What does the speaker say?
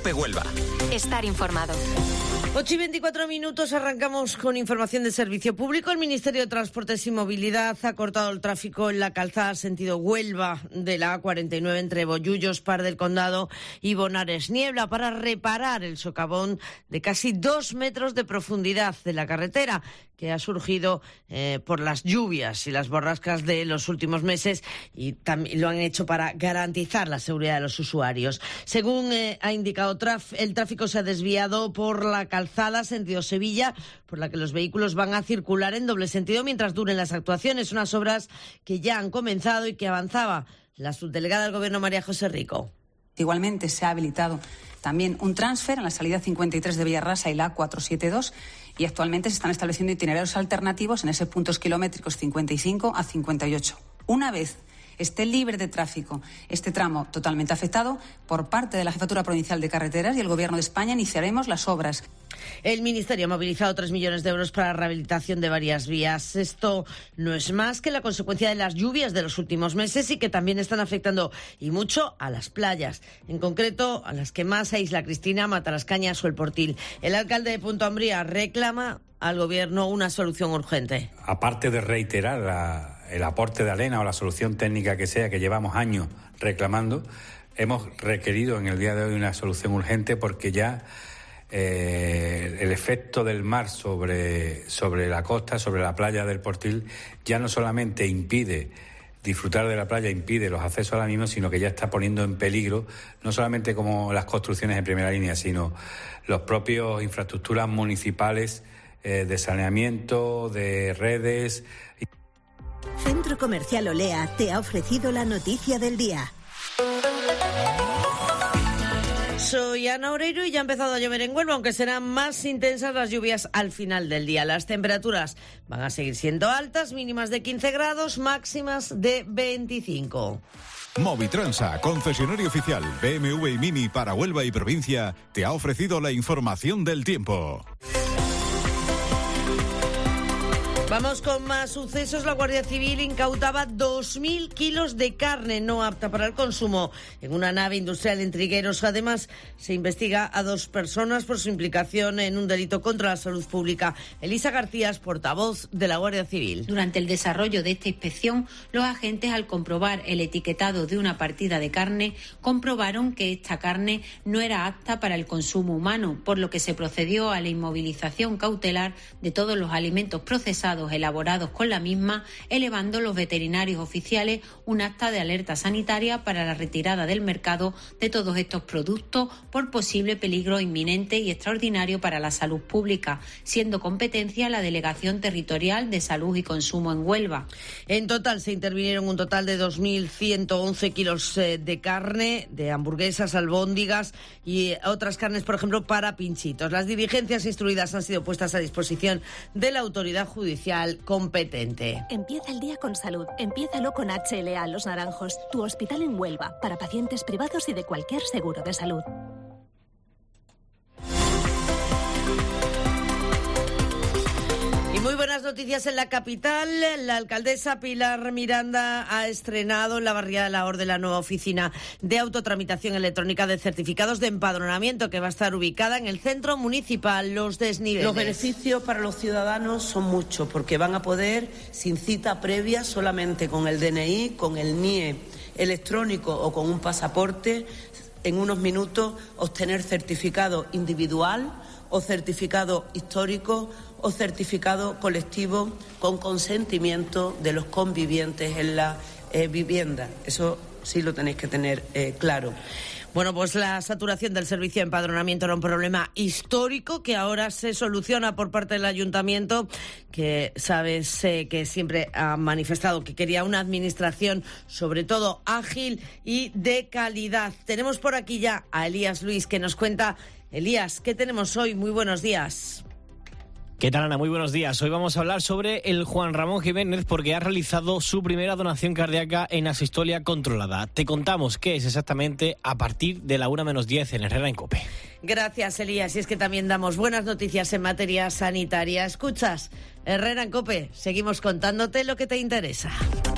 COPE Huelva. Estar informado. 8:24, arrancamos con información de servicio público. El Ministerio de Transportes y Movilidad ha cortado el tráfico en la calzada sentido Huelva de la A49 entre Bollullos, Par del Condado y Bonares Niebla para reparar el socavón de casi 2 metros de profundidad de la carretera que ha surgido por las lluvias y las borrascas de los últimos meses, y también lo han hecho para garantizar la seguridad de los usuarios. Según ha indicado el tráfico se ha desviado por la calzada sentido Sevilla, por la que los vehículos van a circular en doble sentido mientras duren las actuaciones, unas obras que ya han comenzado y que avanzaba la subdelegada del Gobierno, María José Rico. Igualmente se ha habilitado también un transfer en la salida 53 de Villarrasa y la A472, y actualmente se están estableciendo itinerarios alternativos en esos puntos kilométricos 55 a 58. Una vez esté libre de tráfico este tramo totalmente afectado, por parte de la Jefatura Provincial de Carreteras y el Gobierno de España iniciaremos las obras. El Ministerio ha movilizado 3 millones de euros para la rehabilitación de varias vías. Esto no es más que la consecuencia de las lluvias de los últimos meses y que también están afectando y mucho a las playas, en concreto a las que más a Isla Cristina, Matalascañas o El Portil. El alcalde de Punta Umbría reclama al Gobierno una solución urgente. Aparte de reiterar el aporte de arena o la solución técnica que sea, que llevamos años reclamando, hemos requerido en el día de hoy una solución urgente porque ya el efecto del mar sobre la costa, sobre la playa del Portil, ya no solamente impide disfrutar de la playa, impide los accesos a la misma, sino que ya está poniendo en peligro no solamente como las construcciones en primera línea, sino los propios infraestructuras municipales de saneamiento, de redes. Centro Comercial Olea te ha ofrecido la noticia del día. Soy Ana Oreiro y ya ha empezado a llover en Huelva, aunque serán más intensas las lluvias al final del día. Las temperaturas van a seguir siendo altas, mínimas de 15 grados, máximas de 25. Movitransa, concesionario oficial BMW y Mini para Huelva y provincia, te ha ofrecido la información del tiempo. Vamos con más sucesos. La Guardia Civil incautaba 2.000 kilos de carne no apta para el consumo en una nave industrial en Trigueros. Además, se investiga a 2 personas por su implicación en un delito contra la salud pública. Elisa García es portavoz de la Guardia Civil. Durante el desarrollo de esta inspección, los agentes, al comprobar el etiquetado de una partida de carne, comprobaron que esta carne no era apta para el consumo humano, por lo que se procedió a la inmovilización cautelar de todos los alimentos procesados elaborados con la misma, elevando los veterinarios oficiales un acta de alerta sanitaria para la retirada del mercado de todos estos productos por posible peligro inminente y extraordinario para la salud pública, siendo competencia la Delegación Territorial de Salud y Consumo en Huelva. En total se intervinieron un total de 2.111 kilos de carne, de hamburguesas, albóndigas y otras carnes, por ejemplo, para pinchitos. Las diligencias instruidas han sido puestas a disposición de la autoridad judicial competente. Empieza el día con salud. Empiézalo con HLA Los Naranjos, tu hospital en Huelva, para pacientes privados y de cualquier seguro de salud. Y muy buenas noticias en la capital. La alcaldesa Pilar Miranda ha estrenado en la barriada de la Orde la nueva oficina de autotramitación electrónica de certificados de empadronamiento que va a estar ubicada en el centro municipal Los Desniveles. Los beneficios para los ciudadanos son muchos porque van a poder, sin cita previa, solamente con el DNI, con el NIE electrónico o con un pasaporte, en unos minutos obtener certificado individual o certificado histórico o certificado colectivo con consentimiento de los convivientes en la vivienda. Eso sí lo tenéis que tener claro. Bueno, pues la saturación del servicio de empadronamiento era un problema histórico que ahora se soluciona por parte del ayuntamiento, que sabes que siempre ha manifestado que quería una administración sobre todo ágil y de calidad. Tenemos por aquí ya a Elías Luis que nos cuenta. Elías, ¿qué tenemos hoy? Muy buenos días. ¿Qué tal, Ana? Muy buenos días. Hoy vamos a hablar sobre el Juan Ramón Jiménez porque ha realizado su primera donación cardíaca en asistolia controlada. Te contamos qué es exactamente a partir de la 1:10 en Herrera en COPE. Gracias, Elías. Y es que también damos buenas noticias en materia sanitaria. Escuchas, Herrera en COPE. Seguimos contándote lo que te interesa.